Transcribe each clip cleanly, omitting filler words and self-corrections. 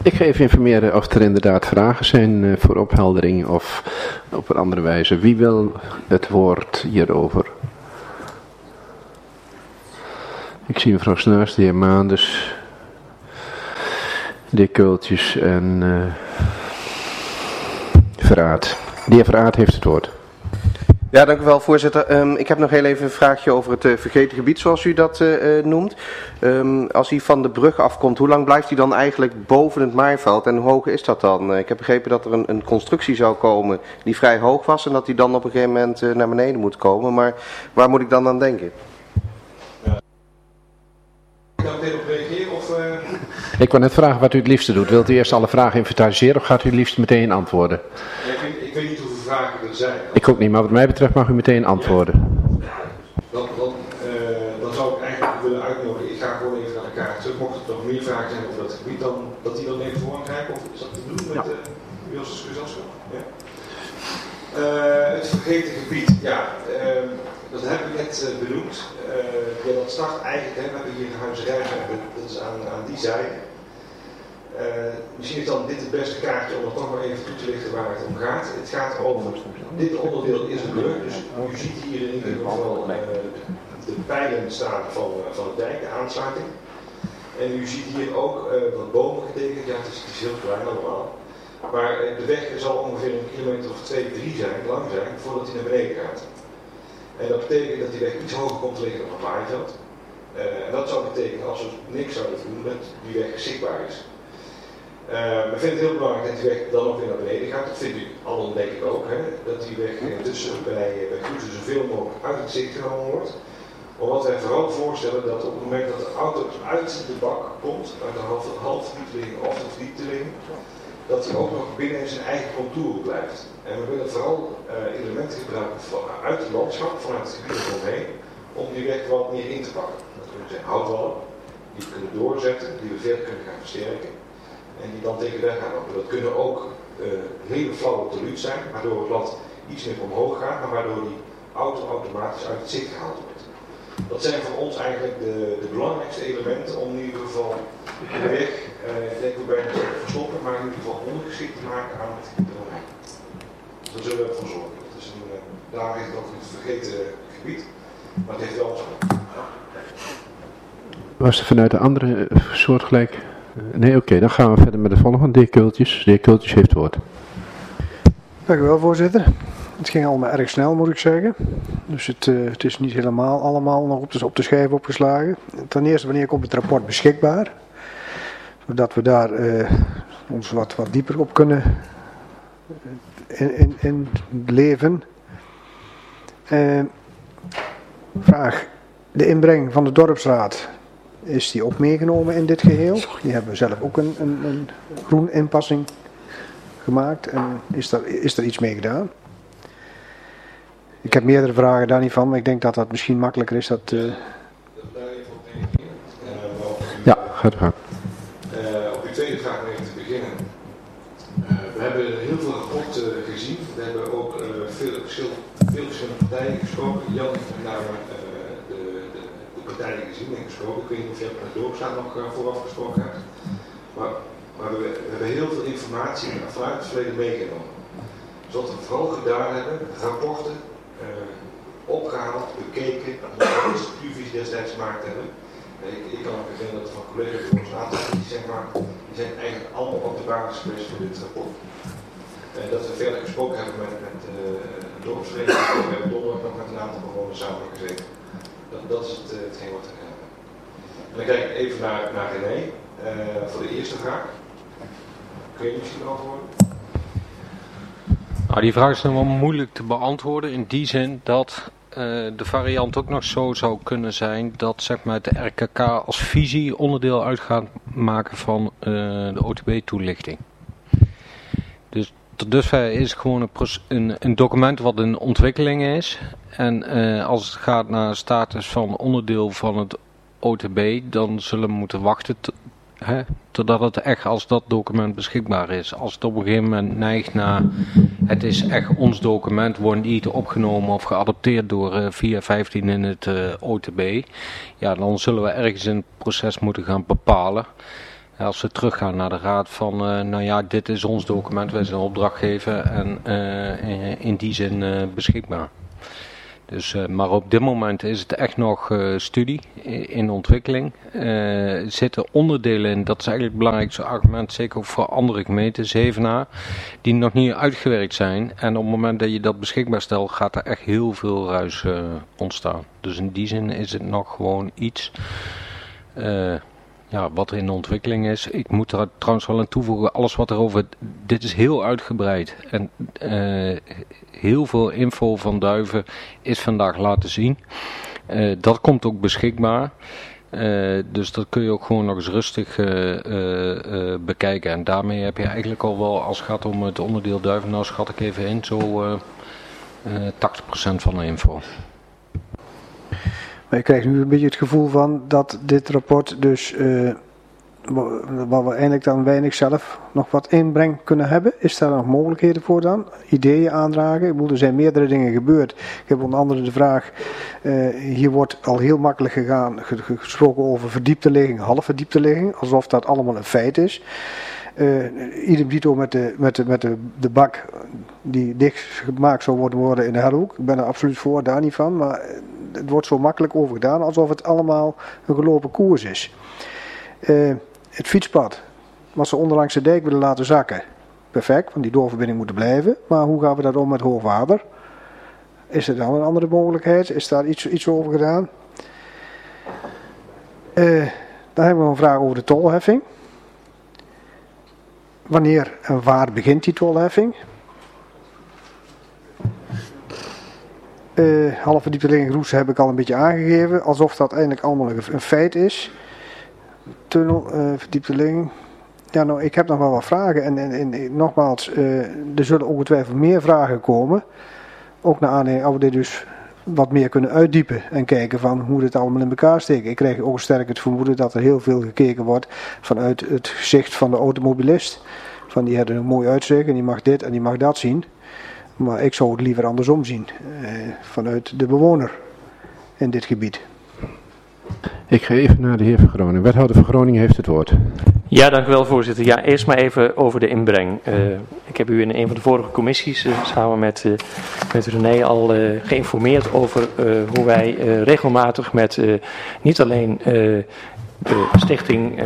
Ik ga even informeren of er inderdaad vragen zijn voor opheldering of op een andere wijze. Wie wil het woord hierover? Ik zie mevrouw Snuis, de heer Maanders, de heer Kultjes en Verraad. De heer Verraad heeft het woord. Ja, dank u wel, voorzitter. Ik heb nog heel even een vraagje over het vergeten gebied, zoals u dat noemt. Als hij van de brug afkomt, hoe lang blijft hij dan eigenlijk boven het maaiveld en hoe hoog is dat dan? Ik heb begrepen dat er een constructie zou komen die vrij hoog was en dat hij dan op een gegeven moment naar beneden moet komen. Maar waar moet ik dan aan denken? Ja. Kan ik daar meteen op reageren? Ik wou net vragen wat u het liefste doet. Wilt u eerst alle vragen inventariseren of gaat u het liefst meteen antwoorden? Ik weet niet hoeveel vragen er zijn. Ik ook niet, maar wat mij betreft mag u meteen antwoorden. Dan zou ik eigenlijk willen uitnodigen. Ik ga gewoon even naar elkaar terug. Mocht er nog meer vragen zijn over dat gebied, dan dat die dan even vooraangrijpen. Of is dat te doen met Jos gezelschap? Ja. Het vergeten gebied, ja. Dat heb ik net benoemd. Dat start eigenlijk, we hebben hier een huizerij, dat is aan die zijde. Misschien is dan dit het beste kaartje om er toch maar even toe te lichten waar het om gaat. Het gaat over, dit onderdeel is een brug, dus u ziet hier in ieder geval de pijlen staan van de dijk, de aansluiting. En u ziet hier ook wat bomen getekend, ja het is heel klein allemaal. Maar de weg zal ongeveer een kilometer of 2, 3 lang zijn voordat hij naar beneden gaat. En dat betekent dat die weg iets hoger komt te liggen op het maaiveld. En dat zou betekenen als we niks zouden doen dat die weg zichtbaar is. We vinden het heel belangrijk dat die weg dan ook weer naar beneden gaat. Dat vindt u allen denk ik ook. Hè? Dat die weg tussen bij Groezen zoveel mogelijk uit het zicht genomen wordt. Maar wat wij vooral voorstellen dat op het moment dat de auto uit de bak komt, uit de halfverdiepteling of de verdiepteling, dat hij ook nog binnen zijn eigen contour blijft. En we willen vooral elementen gebruiken uit het landschap, vanuit het gebied eromheen, om die weg wat meer in te pakken. Dat kunnen zijn houtwallen, die we kunnen doorzetten, die we verder kunnen gaan versterken. En die dan tegen de weg gaan lopen. Dat kunnen ook hele flauwe teluut zijn, waardoor het land iets meer omhoog gaat, maar waardoor die auto automatisch uit het zicht gehaald wordt. Dat zijn voor ons eigenlijk de belangrijkste elementen om in ieder geval de weg, ik denk we bijna verstoppen, maar in ieder geval ondergeschikt te maken aan het gebied eromheen. Dus daar zullen we ervoor zorgen. Het is daar is het ook een vergeten gebied, maar het heeft wel ons. Was er vanuit de andere soortgelijk? Nee, oké, dan gaan we verder met de volgende. De heer Kultjes. De heer Kultjes heeft het woord. Dank u wel, voorzitter. Het ging allemaal erg snel, moet ik zeggen. Dus het is niet helemaal allemaal nog op de schijf opgeslagen. Ten eerste, wanneer komt het rapport beschikbaar? Zodat we daar ons wat dieper op kunnen in leven. Vraag. De inbreng van de dorpsraad. Is die ook meegenomen in dit geheel? Die hebben we zelf ook een groen inpassing gemaakt. En is er iets mee gedaan? Ik heb meerdere vragen daar niet van, maar ik denk dat dat misschien makkelijker is. Ja, gaat u gang. Op uw tweede vraag om even te beginnen. We hebben heel veel rapporten gezien. We hebben ook veel verschillende partijen gesproken. Jan heeft met name de partijen gezien en gesproken. Ik weet niet of je met de dorpsraad nog vooraf gesproken hebt. Maar we hebben heel veel informatie vanuit het verleden meegenomen. Dus wat we vooral gedaan hebben, rapporten opgehaald, bekeken, de structuurvisie destijds gemaakt hebben. Ik kan ook zeggen dat van collega's die ons een aantal die zijn eigenlijk allemaal op de basis geweest voor dit rapport. Dat we verder gesproken hebben met de dorpsvereniging, we hebben donderdag nog met een aantal bewoners samen gezeten. Dat is hetgeen wat we hebben. En dan kijk ik even naar René, voor de eerste vraag. Kun je misschien beantwoorden? Nou, die vraag is nog wel moeilijk te beantwoorden in die zin dat de variant ook nog zo zou kunnen zijn dat zeg maar, de RKK als visie onderdeel uit gaat maken van de OTB-toelichting. Dus tot dusver is het gewoon een document wat in ontwikkeling is. En als het gaat naar status van onderdeel van het OTB, dan zullen we moeten wachten totdat het echt als dat document beschikbaar is. Als het op een gegeven moment neigt naar het is echt ons document, wordt niet opgenomen of geadopteerd door 415 in het OTB. Ja, dan zullen we ergens in het proces moeten gaan bepalen als we teruggaan naar de raad van, nou ja, dit is ons document, wij zijn opdrachtgever en in die zin beschikbaar. Dus, maar op dit moment is het echt nog studie in ontwikkeling. Er zitten onderdelen in, dat is eigenlijk het belangrijkste argument, zeker ook voor andere gemeenten, Zevenaar, die nog niet uitgewerkt zijn. En op het moment dat je dat beschikbaar stelt, gaat er echt heel veel ruis ontstaan. Dus in die zin is het nog gewoon iets wat er in de ontwikkeling is. Ik moet er trouwens wel aan toevoegen, alles wat erover, dit is heel uitgebreid. En heel veel info van Duiven is vandaag laten zien. Dat komt ook beschikbaar. Dus dat kun je ook gewoon nog eens rustig bekijken. En daarmee heb je eigenlijk al wel, als het gaat om het onderdeel Duiven, nou schat ik even in, zo 80% van de info. Maar ik krijg nu een beetje het gevoel van dat dit rapport dus, waar we eigenlijk dan weinig zelf nog wat inbreng kunnen hebben. Is daar nog mogelijkheden voor dan? Ideeën aandragen? Ik bedoel, er zijn meerdere dingen gebeurd. Ik heb onder andere de vraag, hier wordt al heel makkelijk gesproken over verdiepte ligging, half verdiepte ligging. Alsof dat allemaal een feit is. Idem dito met de bak die dicht gemaakt zou worden in de Herhoek. Ik ben er absoluut voor, daar niet van. Maar het wordt zo makkelijk over gedaan alsof het allemaal een gelopen koers is. Het fietspad, wat ze onderlangs de dijk willen laten zakken. Perfect, want die doorverbinding moet blijven. Maar hoe gaan we dat om met hoogwater? Is er dan een andere mogelijkheid? Is daar iets over gedaan? Dan hebben we een vraag over de tolheffing. Wanneer en waar begint die tolheffing? Halve verdiepte ligging Roes heb ik al een beetje aangegeven. Alsof dat eigenlijk allemaal een feit is. Tunnel, verdiepte ligging. Ja, nou, ik heb nog wel wat vragen. En nogmaals, er zullen ongetwijfeld meer vragen komen. Ook naar aanleiding, als we dit dus wat meer kunnen uitdiepen. En kijken van hoe dit allemaal in elkaar steekt. Ik krijg ook sterk het vermoeden dat er heel veel gekeken wordt vanuit het gezicht van de automobilist. Van die hebben een mooi uitzicht en die mag dit en die mag dat zien. Maar ik zou het liever andersom zien. Vanuit de bewoner in dit gebied. Ik ga even naar de heer Van Groningen. Wethouder Van Groningen heeft het woord. Ja, dank u wel, voorzitter. Ja, eerst maar even over de inbreng. Ik heb u in een van de vorige commissies samen met René al geïnformeerd over hoe wij regelmatig met niet alleen de stichting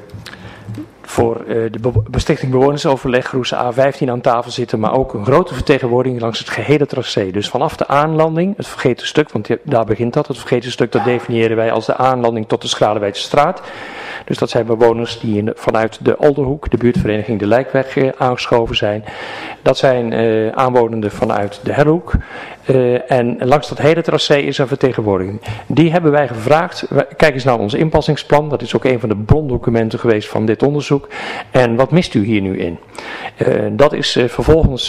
voor de Stichting Bewonersoverleg Groese A15 aan tafel zitten, maar ook een grote vertegenwoordiging langs het gehele tracé. Dus vanaf de aanlanding, het vergeten stuk, want daar begint dat. Het vergeten stuk, dat definiëren wij als de aanlanding tot de Schralenwijtsestraat. Dus dat zijn bewoners die vanuit de Olderhoek, de buurtvereniging De Lijkweg, aangeschoven zijn. Dat zijn aanwonenden vanuit de Herhoek. En langs dat hele tracé is een vertegenwoordiging. Die hebben wij gevraagd. Kijk eens naar ons inpassingsplan. Dat is ook een van de brondocumenten geweest van dit onderzoek. En wat mist u hier nu in? Dat is vervolgens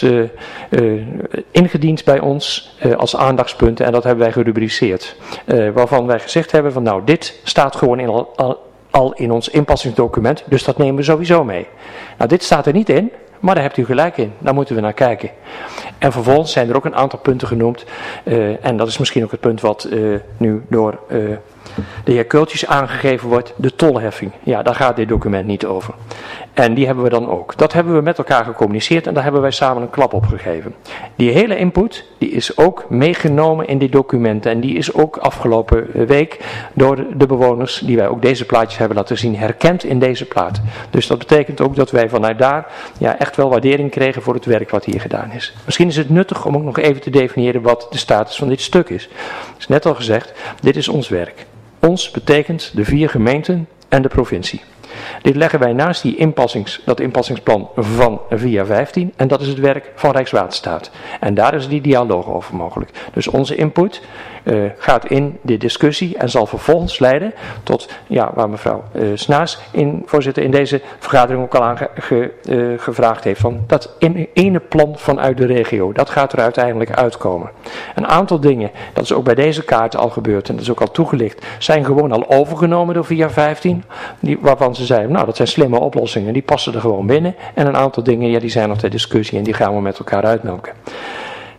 ingediend bij ons als aandachtspunten. En dat hebben wij gerubriceerd. Waarvan wij gezegd hebben van nou, dit staat gewoon al in ons inpassingsdocument. Dus dat nemen we sowieso mee. Nou, dit staat er niet in. Maar daar hebt u gelijk in. Daar moeten we naar kijken. En vervolgens zijn er ook een aantal punten genoemd. En dat is misschien ook het punt wat nu door de heer Kultjes aangegeven wordt. De tolheffing. Ja, daar gaat dit document niet over. En die hebben we dan ook. Dat hebben we met elkaar gecommuniceerd en daar hebben wij samen een klap op gegeven. Die hele input, die is ook meegenomen in die documenten. En die is ook afgelopen week door de bewoners, die wij ook deze plaatjes hebben laten zien, herkend in deze plaat. Dus dat betekent ook dat wij vanuit daar echt wel waardering kregen voor het werk wat hier gedaan is. Misschien is het nuttig om ook nog even te definiëren wat de status van dit stuk is. Het is net al gezegd, dit is ons werk. Ons betekent de 4 gemeenten en de provincie. Dit leggen wij naast dat inpassingsplan van via 15 en dat is het werk van Rijkswaterstaat. En daar is die dialoog over mogelijk. Dus onze input gaat in de discussie en zal vervolgens leiden tot, waar mevrouw Snaas, voorzitter, in deze vergadering ook al gevraagd heeft, van dat ene plan vanuit de regio, dat gaat er uiteindelijk uitkomen. Een aantal dingen, dat is ook bij deze kaart al gebeurd en dat is ook al toegelicht, zijn gewoon al overgenomen door via 15, waarvan ze zeiden, nou dat zijn slimme oplossingen, die passen er gewoon binnen. En een aantal dingen, die zijn nog ter discussie en die gaan we met elkaar uitmelken.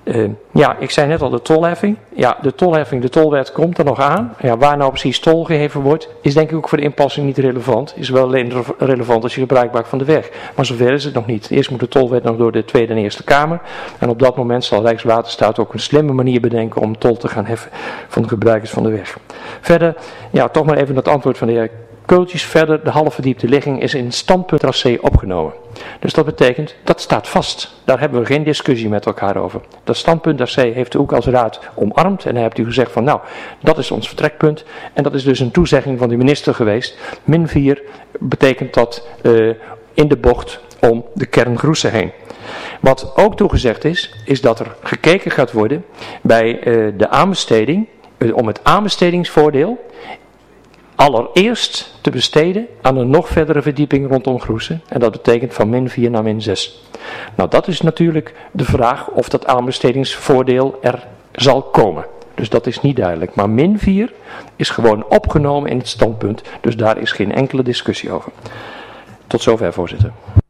Ik zei net al de tolheffing. Ja, de tolheffing, de tolwet komt er nog aan. Ja, waar nou precies tol geheven wordt, is denk ik ook voor de inpassing niet relevant. Is wel alleen relevant als je gebruik maakt van de weg. Maar zover is het nog niet. Eerst moet de tolwet nog door de Tweede en Eerste Kamer. En op dat moment zal Rijkswaterstaat ook een slimme manier bedenken om tol te gaan heffen van de gebruikers van de weg. Verder, toch maar even het antwoord van de heer Kultjes. Verder, de halfverdiepte ligging is in standpunt opgenomen. Dus dat betekent, dat staat vast. Daar hebben we geen discussie met elkaar over. Dat standpunt heeft u ook als raad omarmd. En dan hebt u gezegd van, dat is ons vertrekpunt. En dat is dus een toezegging van de minister geweest. -4 betekent dat in de bocht om de kern Groese heen. Wat ook toegezegd is dat er gekeken gaat worden bij de aanbesteding, om het aanbestedingsvoordeel allereerst te besteden aan een nog verdere verdieping rondom Groese. En dat betekent van -4 naar -6. Nou, dat is natuurlijk de vraag of dat aanbestedingsvoordeel er zal komen. Dus dat is niet duidelijk. Maar -4 is gewoon opgenomen in het standpunt. Dus daar is geen enkele discussie over. Tot zover, voorzitter.